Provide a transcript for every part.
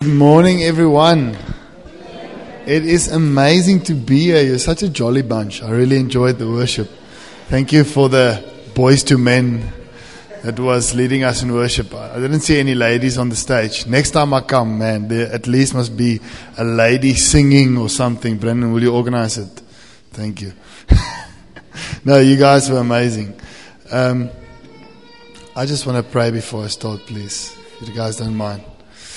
Good morning, everyone. It is amazing to be here. You're such a jolly bunch. I really enjoyed the worship. Thank you for the boys to men that was leading us in worship. I didn't see any ladies on the stage. Next time I come, man, there at least must be a lady singing or something. Brendan, will you organize it? Thank you. No, you guys were amazing. I just want to pray before I start, please, if you guys don't mind.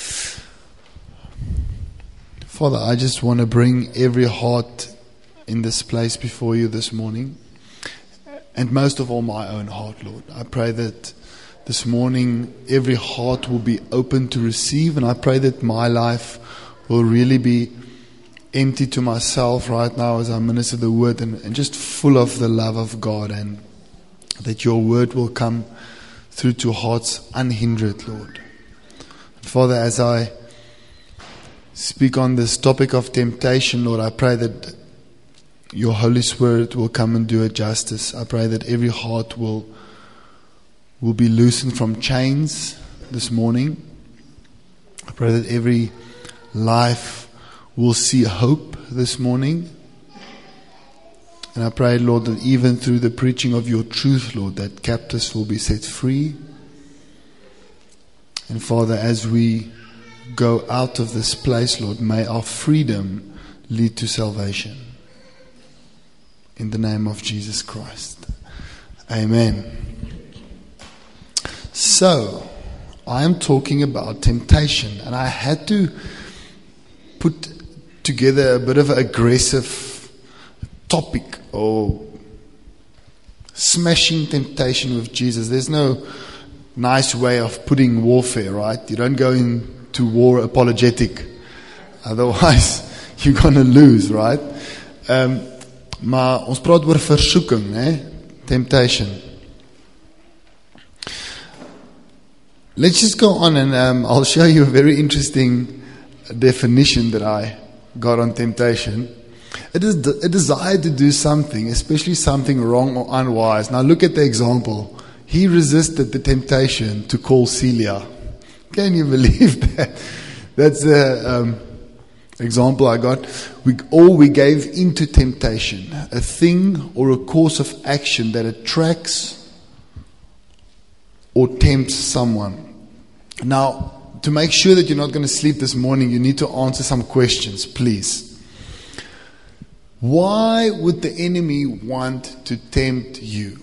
Father, I just want to bring every heart in this place before you this morning. And most of all, my own heart, Lord. I pray that this morning every heart will be open to receive. And I pray that my life will really be empty to myself right now as I minister the word. And just full of the love of God. And that your word will come through to hearts unhindered, Lord. Father, as I speak on this topic of temptation, Lord, I pray that your Holy Spirit will come and do it justice. I pray that every heart will be loosened from chains this morning. I pray that every life will see hope this morning. And I pray, Lord, that even through the preaching of your truth, Lord, that captives will be set free. And Father, as we go out of this place, Lord, may our freedom lead to salvation. In the name of Jesus Christ. Amen. So, I am talking about temptation, and I had to put together a bit of an aggressive topic, or smashing temptation with Jesus. There's no nice way of putting warfare, right? You don't go into war apologetic. Otherwise, you're going to lose, right? Maar ons praat oor versoeking, temptation. Let's just go on and I'll show you a very interesting definition that I got on temptation. It is a desire to do something, especially something wrong or unwise. Now look at the example. He resisted the temptation to call Celia. Can you believe that? That's the example I got. We gave into temptation, a thing or a course of action that attracts or tempts someone. Now, to make sure that you're not going to sleep this morning, you need to answer some questions, please. Why would the enemy want to tempt you?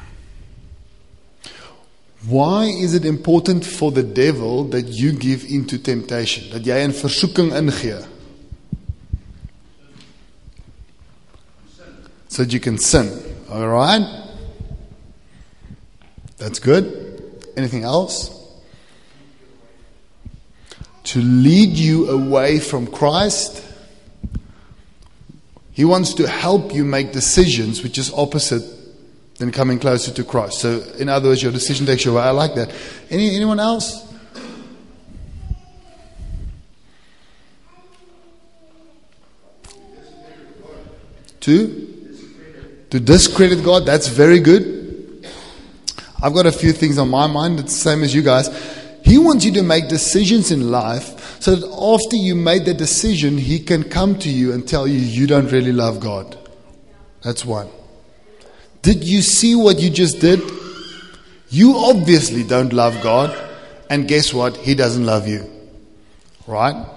Why is it important for the devil that you give into temptation? Dat jy in versoeking ingee? So that you can sin. Alright? That's good. Anything else? To lead you away from Christ. He wants to help you make decisions which is opposite than coming closer to Christ. So, in other words, your decision takes you away. I like that. Anyone else? To discredit God. That's very good. I've got a few things on my mind. It's the same as you guys. He wants you to make decisions in life so that after you made the decision, He can come to you and tell you you don't really love God. That's one. Did you see what you just did? You obviously don't love God. And guess what? He doesn't love you. Right?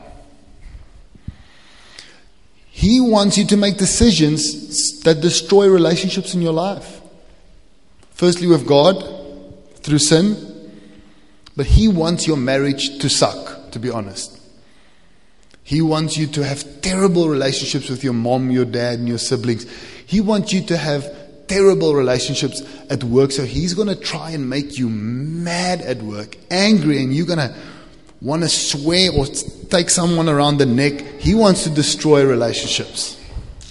He wants you to make decisions that destroy relationships in your life. Firstly with God, through sin. But He wants your marriage to suck, to be honest. He wants you to have terrible relationships with your mom, your dad, and your siblings. He wants you to have terrible relationships at work. So He's going to try and make you mad at work, angry, and you're going to want to swear or take someone around the neck. He wants to destroy relationships.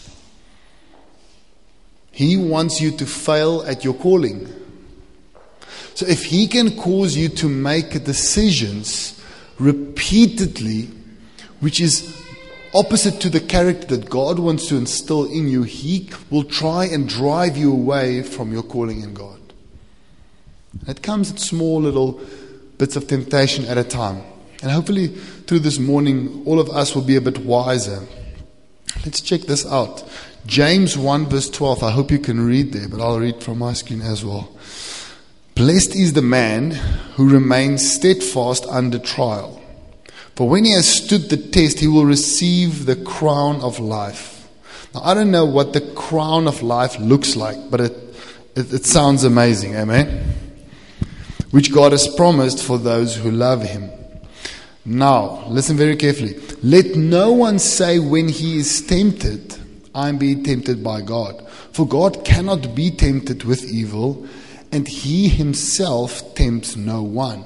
He wants you to fail at your calling. So if he can cause you to make decisions repeatedly, which is opposite to the character that God wants to instill in you, he will try and drive you away from your calling in God. It comes in small little bits of temptation at a time. And hopefully through this morning, all of us will be a bit wiser. Let's check this out. James 1 verse 12. I hope you can read there, but I'll read from my screen as well. Blessed is the man who remains steadfast under trial. For when he has stood the test, he will receive the crown of life. Now, I don't know what the crown of life looks like, but it sounds amazing, amen? Which God has promised for those who love him. Now, listen very carefully. Let no one say when he is tempted, I am being tempted by God. For God cannot be tempted with evil, and he himself tempts no one.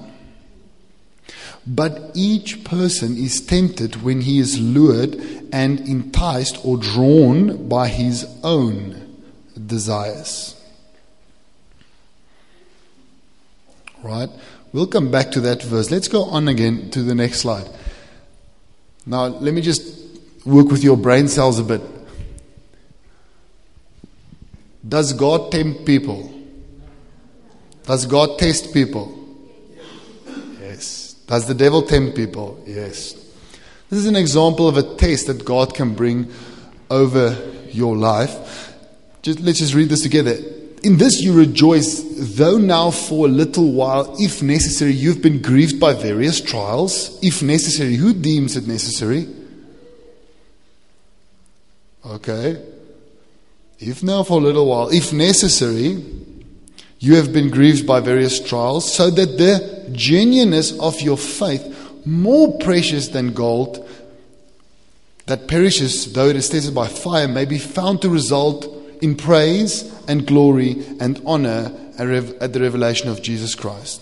But each person is tempted when he is lured and enticed or drawn by his own desires. Right? We'll come back to that verse. Let's go on again to the next slide. Now, let me just work with your brain cells a bit. Does God tempt people? Does God test people? Yes. Does the devil tempt people? Yes. This is an example of a test that God can bring over your life. Let's just read this together. In this you rejoice, though now for a little while, if necessary, you've been grieved by various trials. If necessary, who deems it necessary? Okay. If now for a little while, if necessary, you have been grieved by various trials, so that the genuineness of your faith, more precious than gold, that perishes though it is tested by fire, may be found to result in praise and glory and honor at the revelation of Jesus Christ.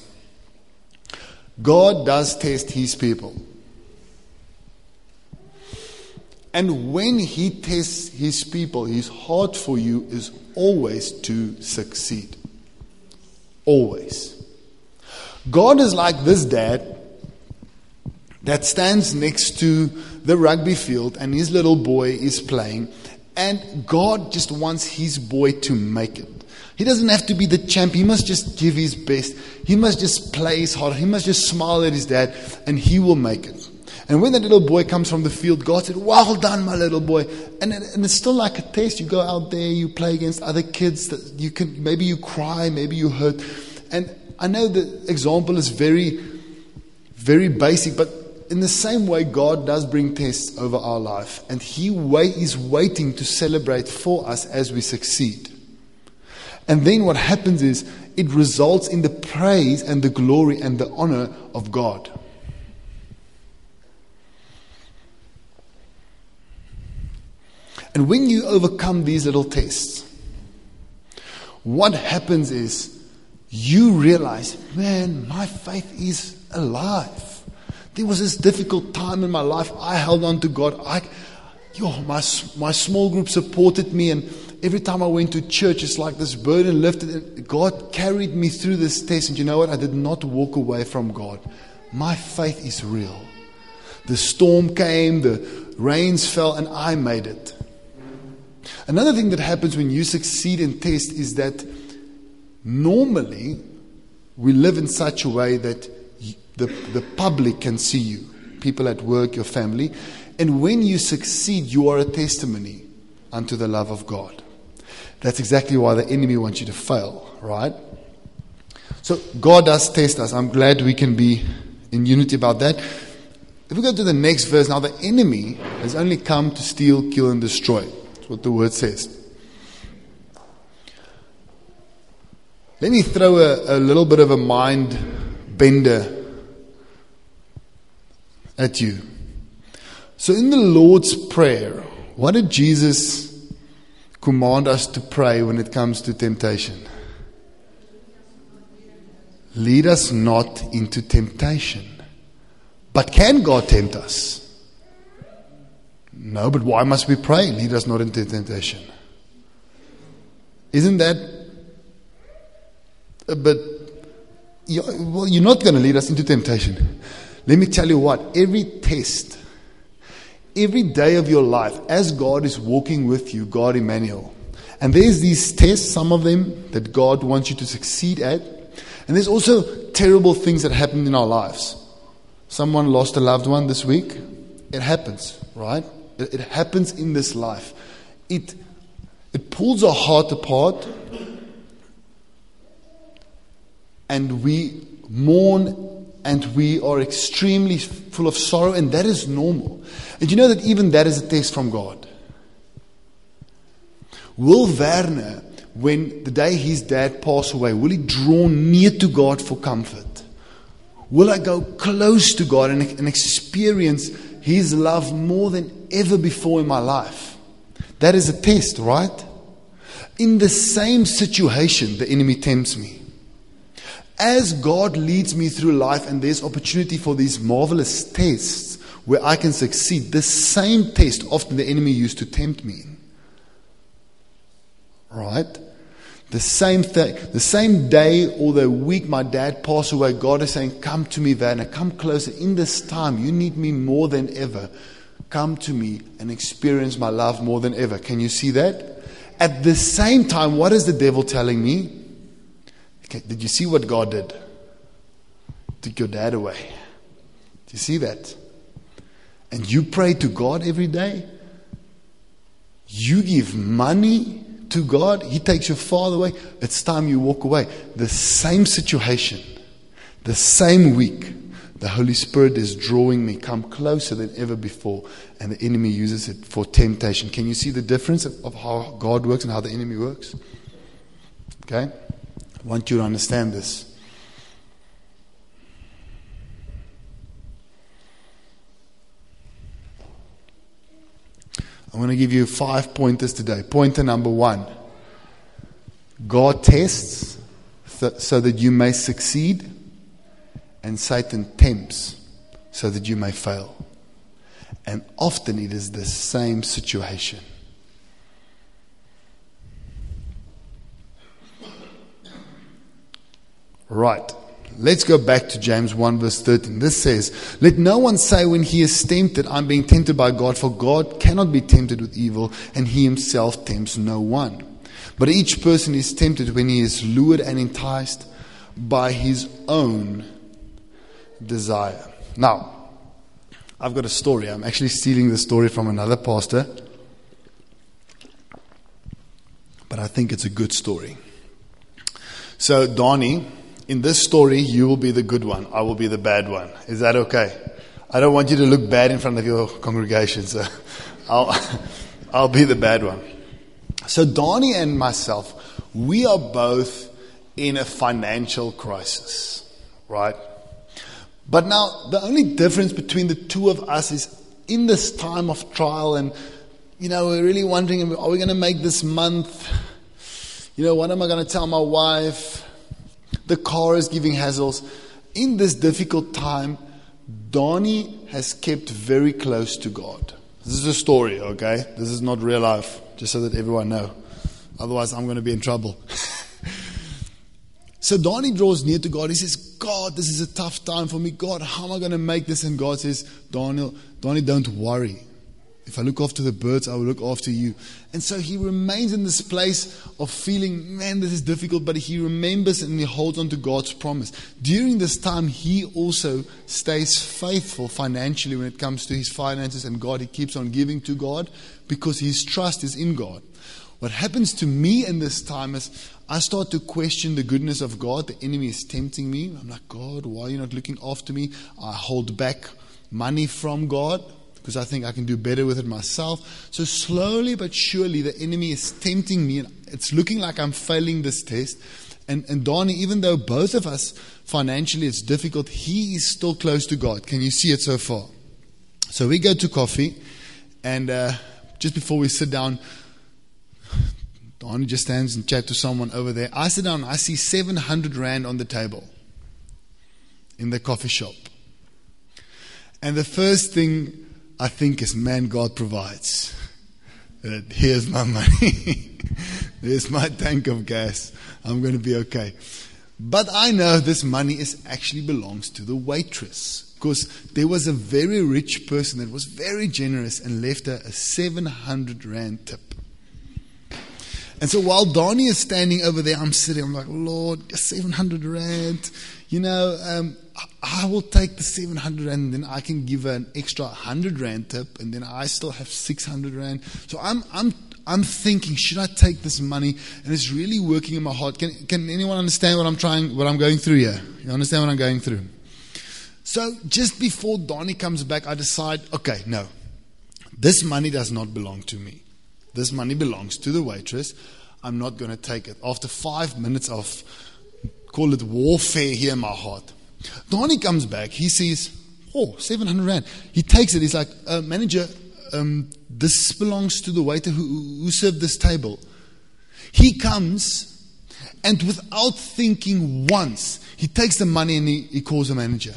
God does test his people. And when he tests his people, his heart for you is always to succeed. Always. God is like this dad that stands next to the rugby field and his little boy is playing, and God just wants his boy to make it. He doesn't have to be the champ. He must just give his best. He must just play his heart. He must just smile at his dad, and he will make it. And when that little boy comes from the field, God said, well done, my little boy. And it's still like a test. You go out there, you play against other kids. That you can, maybe you cry, maybe you hurt. And I know the example is very, very basic, but in the same way, God does bring tests over our life. And he is waiting to celebrate for us as we succeed. And then what happens is, it results in the praise and the glory and the honor of God. And when you overcome these little tests, what happens is you realize, man, my faith is alive. There was this difficult time in my life. I held on to God. My small group supported me, and every time I went to church, it's like this burden lifted. God carried me through this test, and you know what? I did not walk away from God. My faith is real. The storm came, the rains fell, and I made it. Another thing that happens when you succeed in test is that normally we live in such a way that the public can see you, people at work, your family. And when you succeed, you are a testimony unto the love of God. That's exactly why the enemy wants you to fail, right? So God does test us. I'm glad we can be in unity about that. If we go to the next verse, now the enemy has only come to steal, kill, and destroy. That's what the word says. Let me throw a little bit of a mind bender at you. So in the Lord's Prayer, what did Jesus command us to pray when it comes to temptation? Lead us not into temptation. But can God tempt us? No, but why must we pray? Lead us not into temptation. Isn't that a bit... Well, you're not going to lead us into temptation. Let me tell you what, every test, every day of your life, as God is walking with you, God Emmanuel, and there's these tests, some of them that God wants you to succeed at, and there's also terrible things that happen in our lives. Someone lost a loved one this week. It happens, right? It happens in this life. It pulls our heart apart, and we mourn, and we are extremely full of sorrow, and that is normal. And you know that even that is a test from God. Will Werner, when the day his dad passed away, will he draw near to God for comfort? Will I go close to God and experience His love more than ever before in my life? That is a test, right? In the same situation, the enemy tempts me. As God leads me through life and there's opportunity for these marvelous tests where I can succeed, the same test often the enemy used to tempt me. Right? The same thing, the same day or the week my dad passed away, God is saying, come to me, Werner, come closer. In this time, you need me more than ever. Come to me and experience my love more than ever. Can you see that? At the same time, what is the devil telling me? Okay, did you see what God did? Took your dad away. Do you see that? And you pray to God every day? You give money to God, He takes your father away. It's time you walk away. The same situation, the same week, the Holy Spirit is drawing me, come closer than ever before, and the enemy uses it for temptation. Can you see the difference of how God works and how the enemy works? Okay? I want you to understand this. I'm going to give you 5 pointers today. Pointer number 1. God tests so that you may succeed, and Satan tempts so that you may fail. And often it is the same situation. Right. Let's go back to James 1 verse 13. This says, let no one say when he is tempted, I'm being tempted by God, for God cannot be tempted with evil, and He Himself tempts no one. But each person is tempted when he is lured and enticed by his own desire. Now, I've got a story. I'm actually stealing the story from another pastor, but I think it's a good story. So, Donnie, in this story, you will be the good one. I will be the bad one. Is that okay? I don't want you to look bad in front of your congregation, so I'll be the bad one. So Donnie and myself, we are both in a financial crisis, right? But now, the only difference between the two of us is in this time of trial, and, we're really wondering, are we going to make this month? What am I going to tell my wife? The car is giving hassles. In this difficult time, Donnie has kept very close to God. This is a story, okay? This is not real life, just so that everyone knows. Otherwise, I'm going to be in trouble. So Donnie draws near to God. He says, God, this is a tough time for me. God, how am I going to make this? And God says, Donnie, don't worry. If I look after the birds, I will look after you. And so he remains in this place of feeling, man, this is difficult, but he remembers and he holds on to God's promise. During this time, he also stays faithful financially when it comes to his finances and God. He keeps on giving to God because his trust is in God. What happens to me in this time is I start to question the goodness of God. The enemy is tempting me. I'm like, God, why are you not looking after me? I hold back money from God because I think I can do better with it myself. So slowly but surely the enemy is tempting me, and it's looking like I'm failing this test. And Donnie, even though both of us financially it's difficult, he is still close to God. Can you see it so far? So we go to coffee, and just before we sit down, Donnie just stands and chats to someone over there. I sit down and I see 700 Rand on the table in the coffee shop. And the first thing I think is, man, God provides. Here's my money. There's my tank of gas. I'm going to be okay. But I know this money actually belongs to the waitress. Because there was a very rich person that was very generous and left her a 700 Rand tip. And so while Donnie is standing over there, I'm sitting, I'm like, Lord, 700 Rand. I will take the 700 rand, and then I can give her an extra 100 rand tip, and then I still have 600 rand. So I'm thinking, should I take this money? And it's really working in my heart. Can anyone understand what I'm going through here? You understand what I'm going through? So just before Donnie comes back, I decide, okay, no, this money does not belong to me. This money belongs to the waitress. I'm not going to take it. After 5 minutes of, call it warfare here in my heart, Donnie comes back. He sees, 700 rand. He takes it. He's like, manager, this belongs to the waiter who served this table. He comes, and without thinking once, he takes the money and he calls the manager.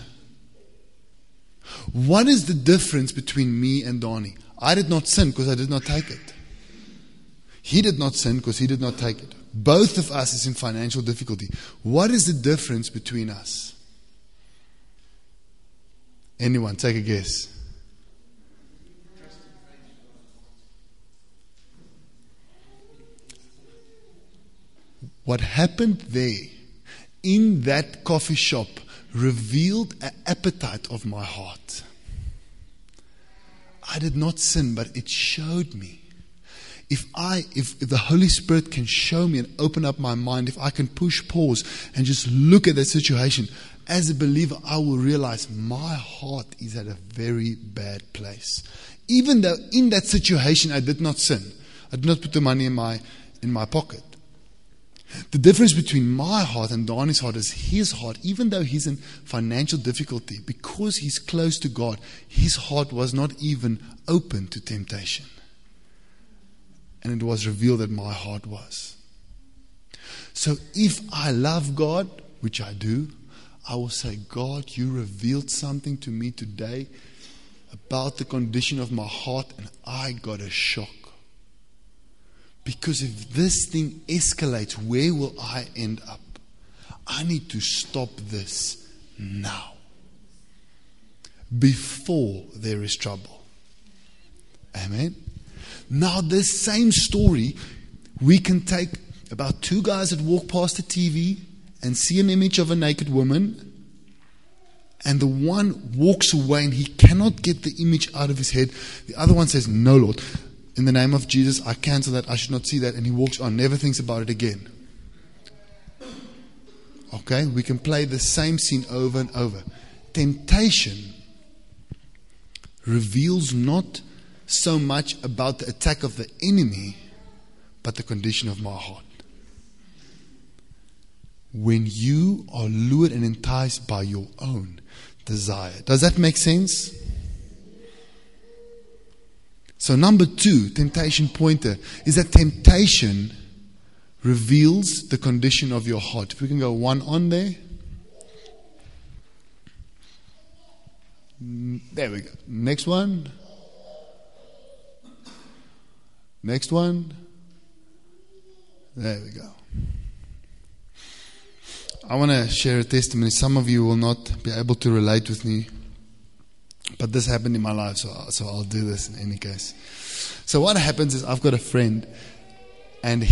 What is the difference between me and Donnie? I did not sin because I did not take it. He did not sin because he did not take it. Both of us is in financial difficulty. What is the difference between us? Anyone, take a guess. What happened there in that coffee shop revealed an appetite of my heart. I did not sin, but it showed me. If the Holy Spirit can show me and open up my mind, if I can push pause and just look at that situation, as a believer, I will realize my heart is at a very bad place. Even though in that situation I did not sin, I did not put the money in my pocket. The difference between my heart and Donnie's heart is his heart, even though he's in financial difficulty, because he's close to God, his heart was not even open to temptation. And it was revealed that my heart was. So if I love God, which I do, I will say, God, you revealed something to me today about the condition of my heart, and I got a shock. Because if this thing escalates, where will I end up? I need to stop this now, before there is trouble. Amen. Now this same story, we can take about two guys that walk past the TV and see an image of a naked woman, and the one walks away and he cannot get the image out of his head. The other one says, no, Lord, in the name of Jesus, I cancel that, I should not see that, and he walks on, never thinks about it again. Okay, we can play the same scene over and over. Temptation reveals not so much about the attack of the enemy, but the condition of my heart. When you are lured and enticed by your own desire. Does that make sense? So number 2, temptation pointer, is that temptation reveals the condition of your heart. If we can go one on there. There we go. Next one. Next one. There we go. I want to share a testimony. Some of you will not be able to relate with me, but this happened in my life, so I'll do this in any case. So what happens is I've got a friend, and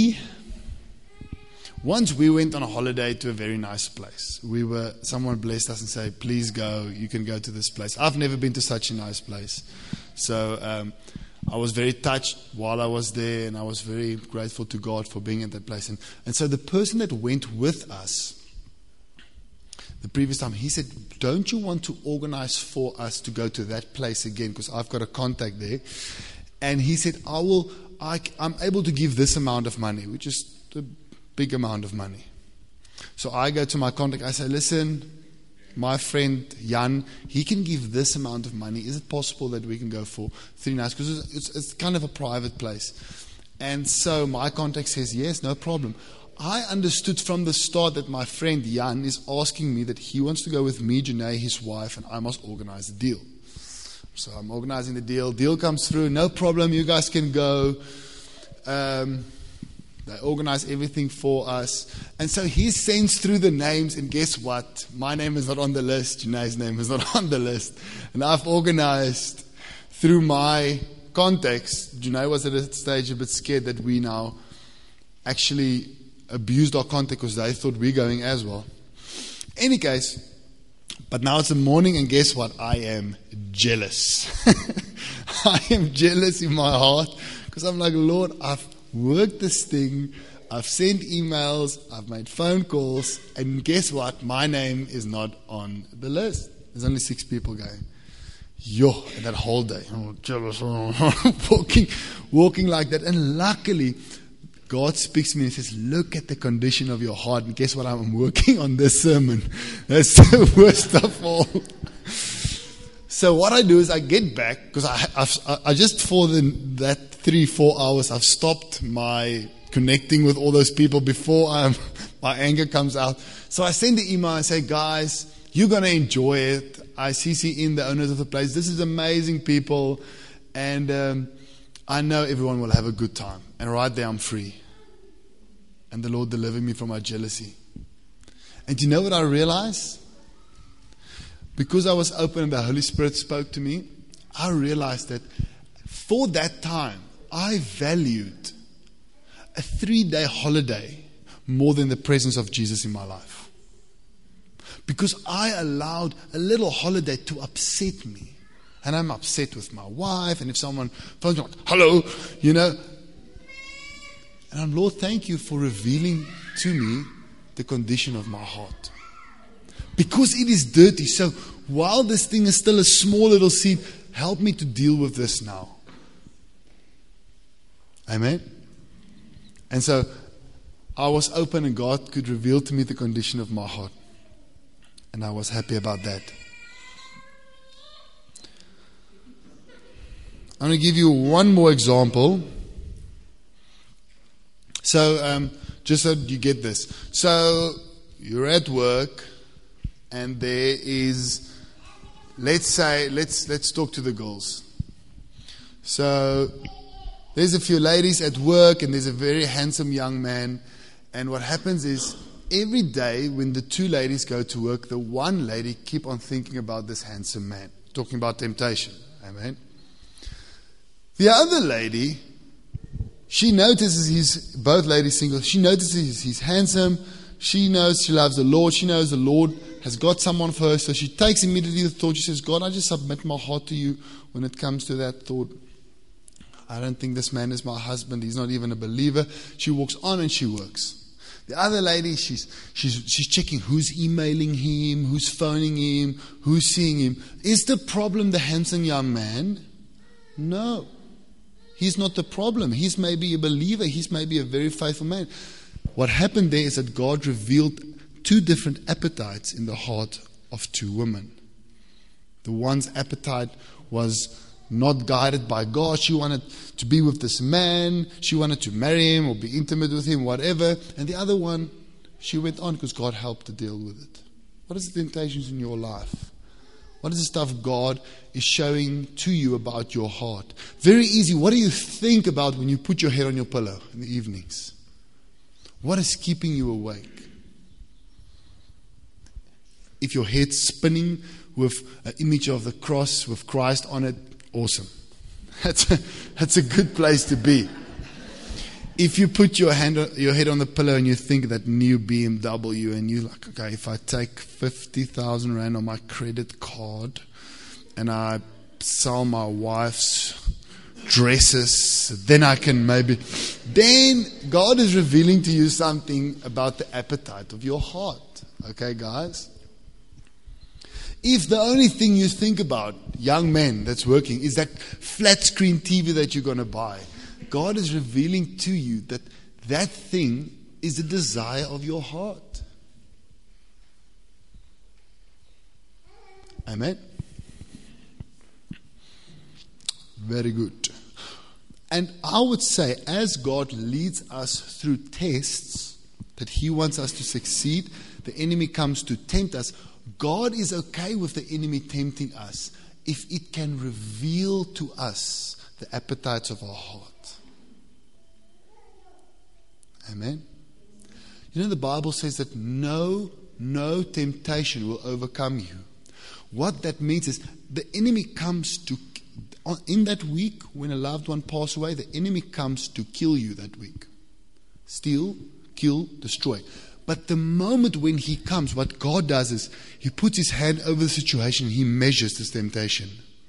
once we went on a holiday to a very nice place. Someone blessed us and said, please go, you can go to this place. I've never been to such a nice place. So I was very touched while I was there, and I was very grateful to God for being at that place. And so the person that went with us the previous time, he said, don't you want to organize for us to go to that place again? Because I've got a contact there. And he said, I'm able to give this amount of money, which is a big amount of money. So I go to my contact, I say, listen, my friend Jan, he can give this amount of money. Is it possible that we can go for 3 nights? Because it's kind of a private place. And so my contact says, yes, no problem. I understood from the start that my friend Jan is asking me that he wants to go with me, Janae, his wife, and I must organize the deal. So I'm organizing the deal. Deal comes through, no problem, you guys can go. They organize everything for us. And so he sends through the names, and guess what? My name is not on the list. Janae's name is not on the list. And I've organized through my contacts. Janae was at a stage a bit scared that we now actually abused our contact because they thought we're going as well. Any case, But now it's the morning, and guess what? I am jealous. I am jealous in my heart because I'm like, Lord, I've worked this thing. I've sent emails. I've made phone calls. And guess what? My name is not on the list. There's only 6 people going. Yo, and that whole day, I'm jealous. Walking like that. And luckily, God speaks to me and says, look at the condition of your heart. And guess what? I'm working on this sermon. That's the worst of all. So what I do is I get back, because I just for that 3-4 hours, I've stopped my connecting with all those people before my anger comes out. So I send the email and say, guys, you're going to enjoy it. I CC in the owners of the place. This is amazing people. And I know everyone will have a good time. And right there I'm free. And the Lord delivered me from my jealousy. And you know what I realized? Because I was open and the Holy Spirit spoke to me, I realized that for that time, I valued a 3-day holiday more than the presence of Jesus in my life. Because I allowed a little holiday to upset me. And I'm upset with my wife, and if someone phones me, hello, And I'm, Lord, thank you for revealing to me the condition of my heart. Because it is dirty. So while this thing is still a small little seed, help me to deal with this now. Amen? And so I was open and God could reveal to me the condition of my heart. And I was happy about that. I'm going to give you one more example. So, just so you get this. So, you're at work and there is, let's talk to the girls. So, there's a few ladies at work and there's a very handsome young man. And what happens is, every day when the 2 ladies go to work, the one lady keep on thinking about this handsome man. Talking about temptation. Amen. The other lady, she notices both ladies single, she notices he's handsome, she knows she loves the Lord, she knows the Lord has got someone for her, so she takes immediately the thought, she says, God, I just submit my heart to you when it comes to that thought. I don't think this man is my husband, he's not even a believer. She walks on and she works. The other lady, she's checking who's emailing him, who's phoning him, who's seeing him. Is the problem the handsome young man? No. He's not the problem. He's maybe a believer. He's maybe a very faithful man. What happened there is that God revealed 2 different appetites in the heart of 2 women. The one's appetite was not guided by God. She wanted to be with this man. She wanted to marry him or be intimate with him, whatever. And the other one, she went on because God helped to deal with it. What is the temptations in your life? What is the stuff God is showing to you about your heart? Very easy. What do you think about when you put your head on your pillow in the evenings? What is keeping you awake? If your head's spinning with an image of the cross with Christ on it, awesome. That's a good place to be. If you put your head on the pillow and you think that new BMW and you're like, okay, if I take 50,000 Rand on my credit card and I sell my wife's dresses, then I can then God is revealing to you something about the appetite of your heart. Okay, guys? If the only thing you think about, young men that's working, is that flat screen TV that you're going to buy, God is revealing to you that thing is the desire of your heart. Amen? Very good. And I would say, as God leads us through tests that He wants us to succeed, the enemy comes to tempt us. God is okay with the enemy tempting us if it can reveal to us the appetites of our heart. Amen. You know, the Bible says that no temptation will overcome you. What that means is the enemy comes to, in that week when a loved one passes away, the enemy comes to kill you that week. Steal, kill, destroy. But the moment when he comes, what God does is he puts his hand over the situation and he measures this temptation.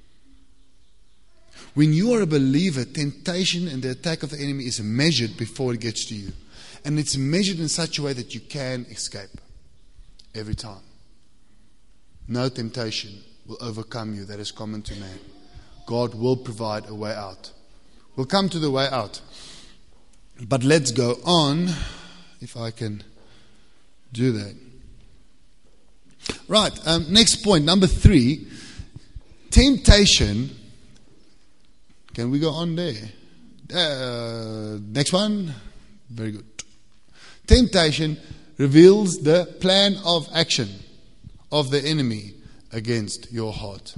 When you are a believer, temptation and the attack of the enemy is measured before it gets to you. And it's measured in such a way that you can escape every time. No temptation will overcome you that is common to man. God will provide a way out. We'll come to the way out. But let's go on, if I can do that. Right, next point, number 3. Temptation. Can we go on there? Next one. Very good. Temptation reveals the plan of action of the enemy against your heart.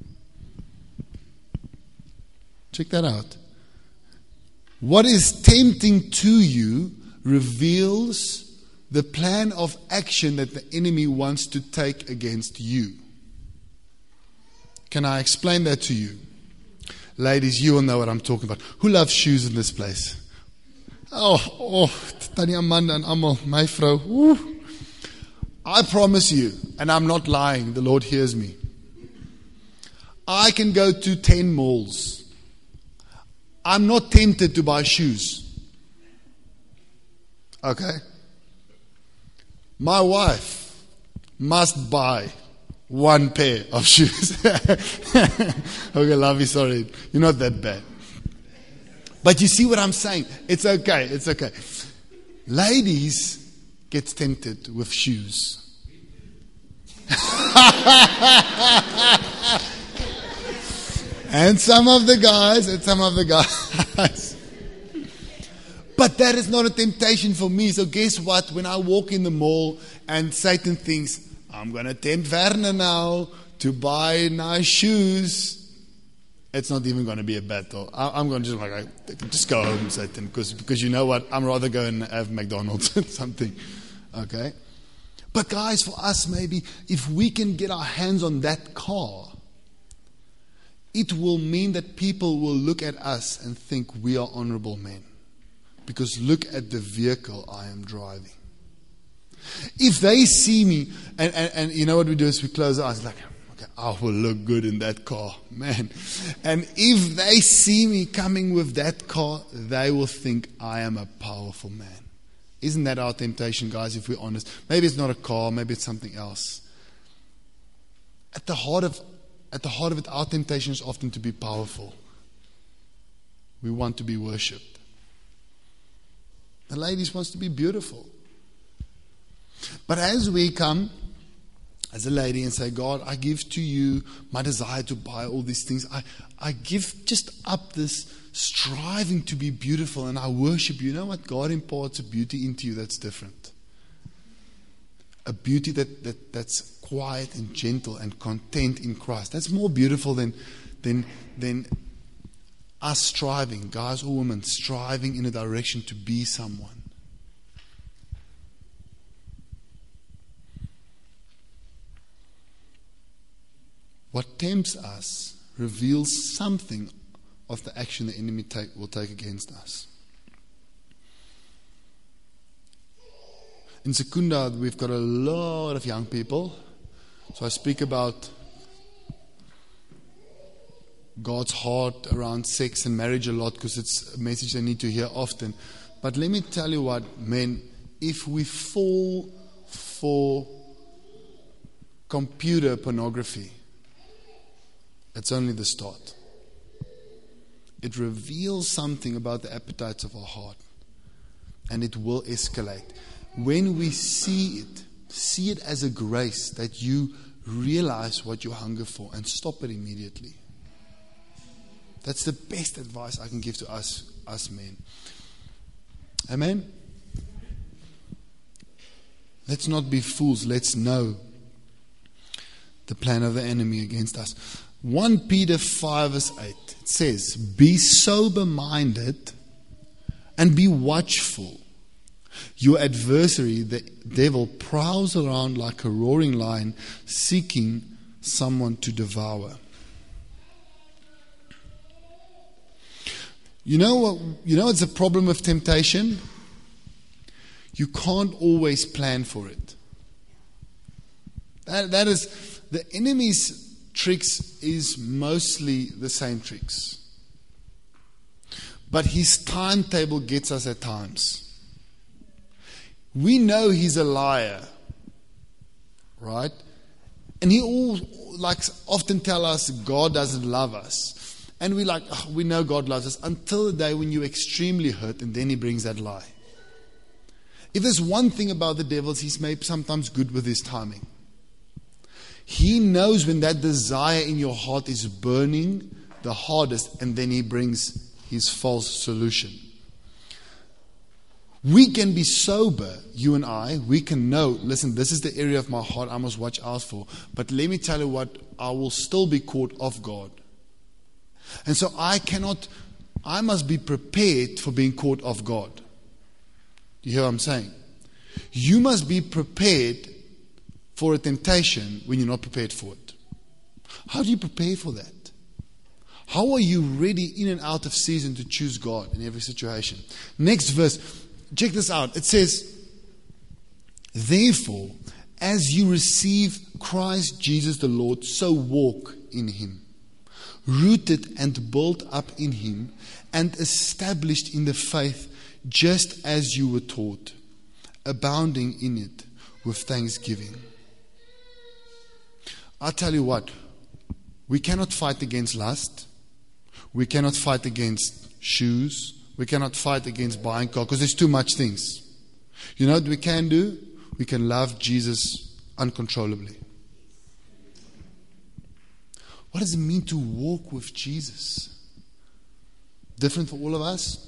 Check that out. What is tempting to you reveals the plan of action that the enemy wants to take against you. Can I explain that to you? Ladies, you will know what I'm talking about. Who loves shoes in this place? Tannie Amanda and Amal, my vrou. Ooh. I promise you, and I'm not lying, the Lord hears me. I can go to 10 malls. I'm not tempted to buy shoes. Okay? My wife must buy 1 pair of shoes. Okay, lovey, sorry. You're not that bad. But you see what I'm saying? It's okay, it's okay. Ladies get tempted with shoes. And some of the guys. But that is not a temptation for me. So guess what? When I walk in the mall and Satan thinks, I'm going to tempt Werner now to buy nice shoes, it's not even going to be a battle. I'm going to just go home, Satan, because you know what? I'm rather go and have McDonald's or something. Okay? But guys, for us maybe, if we can get our hands on that car, it will mean that people will look at us and think we are honorable men. Because look at the vehicle I am driving. If they see me, and you know what we do is we close our eyes like, okay, I will look good in that car, man. And if they see me coming with that car, they will think I am a powerful man. Isn't that our temptation, guys, if we're honest? Maybe it's not a car, maybe it's something else. At the heart of it, our temptation is often to be powerful. We want to be worshipped. The ladies wants to be beautiful. But as we come as a lady and say, God, I give to you my desire to buy all these things. I give just up this striving to be beautiful and I worship you. You know what? God imparts a beauty into you that's different. A beauty that's quiet and gentle and content in Christ. That's more beautiful than us striving, guys or women, striving in a direction to be someone. What tempts us reveals something of the action the enemy will take against us. In Secunda, we've got a lot of young people. So I speak about God's heart around sex and marriage a lot because it's a message they need to hear often. But let me tell you what, men, if we fall for computer pornography, it's only the start. It reveals something about the appetites of our heart. And it will escalate. When we see it as a grace that you realize what you hunger for and stop it immediately. That's the best advice I can give to us men. Amen? Let's not be fools. Let's know the plan of the enemy against us. 1 Peter 5 verse 8. It says, be sober-minded and be watchful. Your adversary, the devil, prowls around like a roaring lion, seeking someone to devour. You know what's the problem with temptation? You can't always plan for it. That is, the enemy's tricks is mostly the same tricks. But his timetable gets us at times. We know he's a liar, right? And he often tell us God doesn't love us. And we know God loves us until the day when you're extremely hurt, and then he brings that lie. If there's one thing about the devil, he's maybe sometimes good with his timing. He knows when that desire in your heart is burning the hardest, and then he brings his false solution. We can be sober, you and I. We can know, listen, this is the area of my heart I must watch out for. But let me tell you what, I will still be caught off guard. And so I must be prepared for being caught off guard. You hear what I'm saying? You must be prepared for a temptation when you're not prepared for it. How do you prepare for that? How are you ready in and out of season to choose God in every situation? Next verse, check this out. It says, therefore, as you receive Christ Jesus the Lord, so walk in him, rooted and built up in him, and established in the faith, just as you were taught, abounding in it with thanksgiving. I tell you what, we cannot fight against lust. We cannot fight against shoes. We cannot fight against buying cars because there's too much things. You know what we can do? We can love Jesus uncontrollably. What does it mean to walk with Jesus? Different for all of us?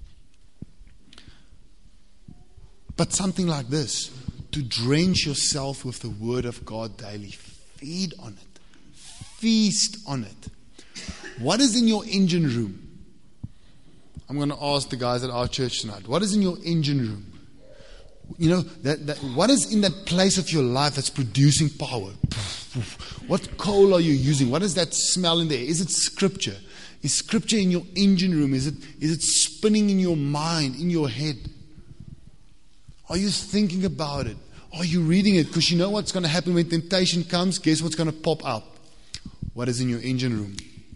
But something like this, to drench yourself with the Word of God daily. Feed on it. Feast on it. What is in your engine room? I'm going to ask the guys at our church tonight. What is in your engine room? You know, what is in that place of your life that's producing power? What coal are you using? What is that smell in there? Is it Scripture? Is Scripture in your engine room? Is it spinning in your mind, in your head? Are you thinking about it? Are you reading it? Because you know what's going to happen when temptation comes? Guess what's going to pop up? What is in your engine room?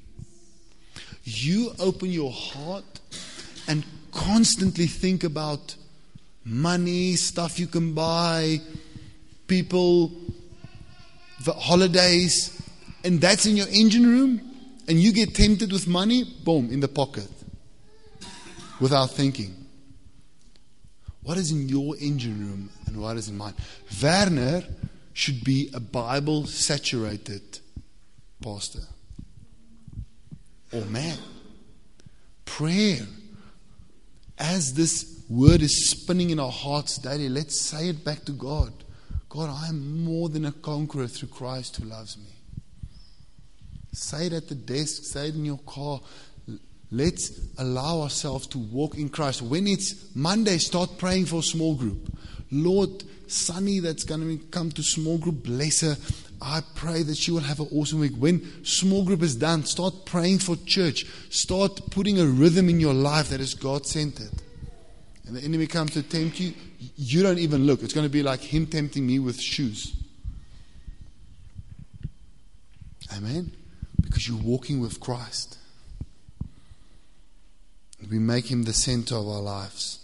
You open your heart and constantly think about money, stuff you can buy, people, holidays, and that's in your engine room, and you get tempted with money, boom, in the pocket, without thinking. What is in your engine room and what is in mine? Werner should be a Bible-saturated pastor. Or man. Prayer. As this word is spinning in our hearts daily, let's say it back to God. God, I am more than a conqueror through Christ who loves me. Say it at the desk. Say it in your car. Let's allow ourselves to walk in Christ. When it's Monday, start praying for a small group. Lord, Sunny that's going to come to small group, bless her. I pray that she will have an awesome week. When small group is done, start praying for church. Start putting a rhythm in your life that is God-centered. And the enemy comes to tempt you, you don't even look. It's going to be like him tempting me with shoes. Amen? Because you're walking with Christ. We make him the center of our lives.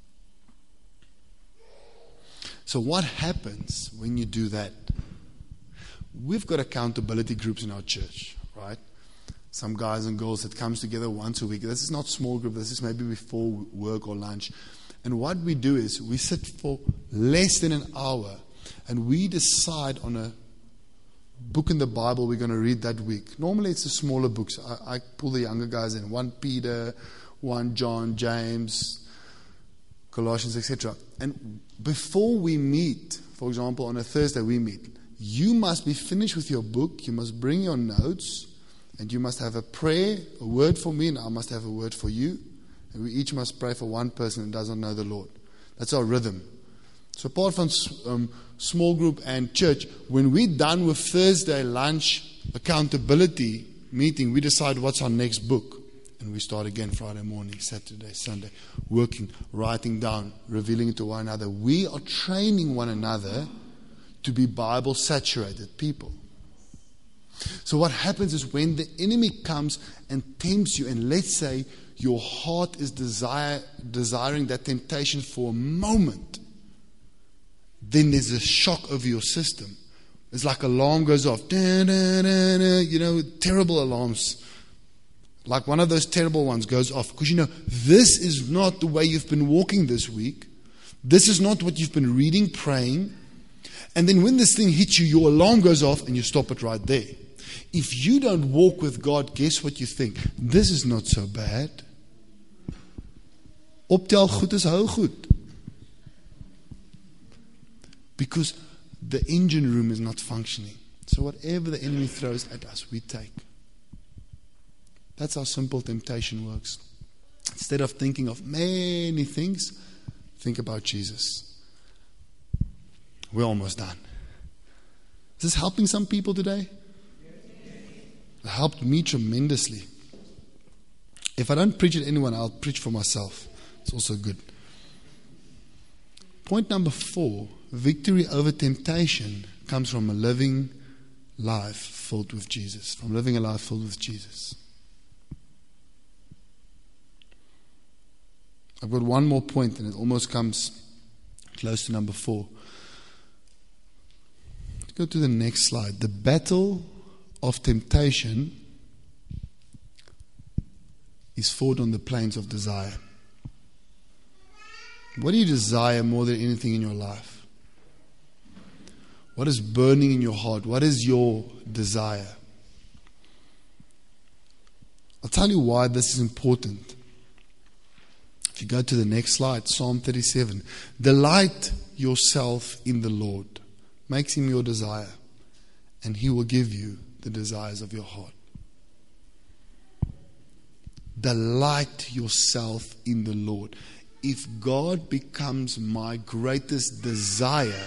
So what happens when you do that? We've got accountability groups in our church, right? Some guys and girls that comes together once a week. This is not small group. This is maybe before work or lunch. And what we do is we sit for less than an hour and we decide on a book in the Bible we're going to read that week. Normally it's the smaller books. I pull the younger guys in. 1 Peter, 1 John, James, Colossians, etc. And before we meet, for example, on a Thursday we meet, you must be finished with your book, you must bring your notes, and you must have a prayer, a word for me, and I must have a word for you. And we each must pray for one person who doesn't know the Lord. That's our rhythm. So apart from small group and church, when we're done with Thursday lunch accountability meeting, we decide what's our next book. And we start again Friday morning, Saturday, Sunday, working, writing down, revealing it to one another. We are training one another to be Bible-saturated people. So what happens is when the enemy comes and tempts you, and let's say your heart is desiring that temptation for a moment, then there's a shock over your system. It's like alarm goes off. Da, da, da, da, terrible alarms. Like one of those terrible ones goes off. Because this is not the way you've been walking this week. This is not what you've been reading, praying. And then when this thing hits you, your alarm goes off and you stop it right there. If you don't walk with God, guess what you think? This is not so bad. Optel goed is hou goed. Because the engine room is not functioning. So whatever the enemy throws at us, we take. That's how simple temptation works. Instead of thinking of many things, think about Jesus. We're almost done. Is this helping some people today? It helped me tremendously. If I don't preach at anyone, I'll preach for myself. It's also good. Point number 4, victory over temptation comes from a living life filled with Jesus. From living a life filled with Jesus. I've got one more point, and it almost comes close to number 4. Let's go to the next slide. The battle of temptation is fought on the plains of desire. What do you desire more than anything in your life? What is burning in your heart? What is your desire? I'll tell you why this is important. If you go to the next slide, Psalm 37. Delight yourself in the Lord. Makes Him your desire. And He will give you the desires of your heart. Delight yourself in the Lord. If God becomes my greatest desire,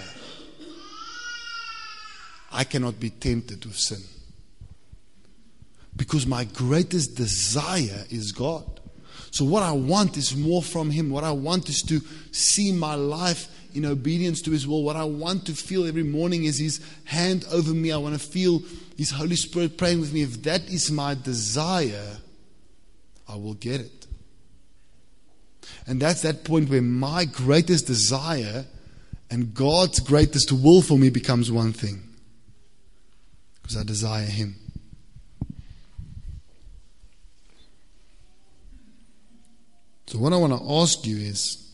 I cannot be tempted with sin. Because my greatest desire is God. So what I want is more from Him. What I want is to see my life in obedience to His will. What I want to feel every morning is His hand over me. I want to feel His Holy Spirit praying with me. If that is my desire, I will get it. And that's that point where my greatest desire and God's greatest will for me becomes one thing. Because I desire Him. So what I want to ask you is,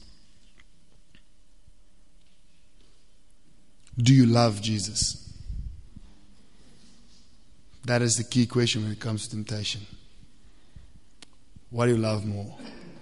do you love Jesus? That is the key question when it comes to temptation. What do you love more?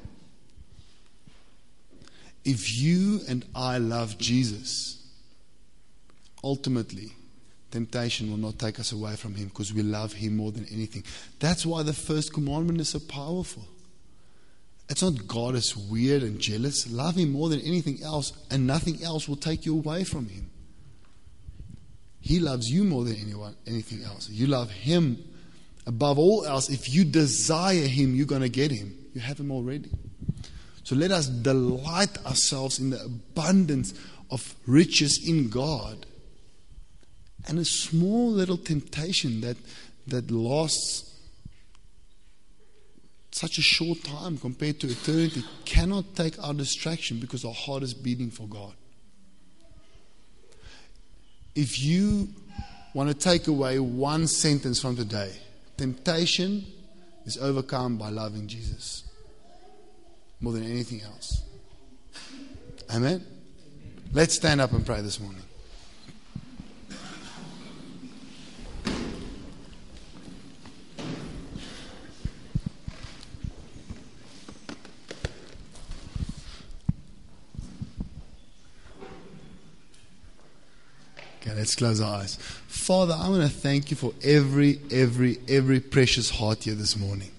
If you and I love Jesus, ultimately, temptation will not take us away from Him because we love Him more than anything. That's why the first commandment is so powerful. It's not God is weird and jealous. Love Him more than anything else, and nothing else will take you away from Him. He loves you more than anything else. You love Him above all else. If you desire Him, you're going to get Him. You have Him already. So let us delight ourselves in the abundance of riches in God. And a small little temptation that lasts such a short time compared to eternity cannot take our distraction because our heart is beating for God. If you want to take away one sentence from today, temptation is overcome by loving Jesus more than anything else. Amen? Let's stand up and pray this morning. Okay, let's close our eyes. Father, I want to thank You for every precious heart here this morning.